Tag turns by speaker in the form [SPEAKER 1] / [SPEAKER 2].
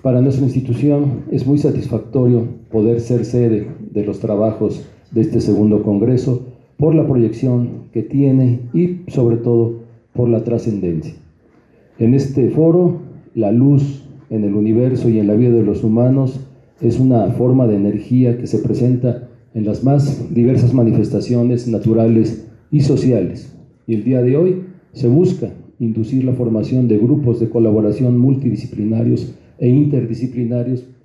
[SPEAKER 1] Para nuestra institución es muy satisfactorio poder ser sede de los trabajos de este segundo congreso por la proyección que tiene y sobre todo por la trascendencia. En este foro, la luz en el universo y en la vida de los humanos es una forma de energía que se presenta en las más diversas manifestaciones naturales y sociales. Y el día de hoy se busca inducir la formación de grupos de colaboración multidisciplinarios e interdisciplinarios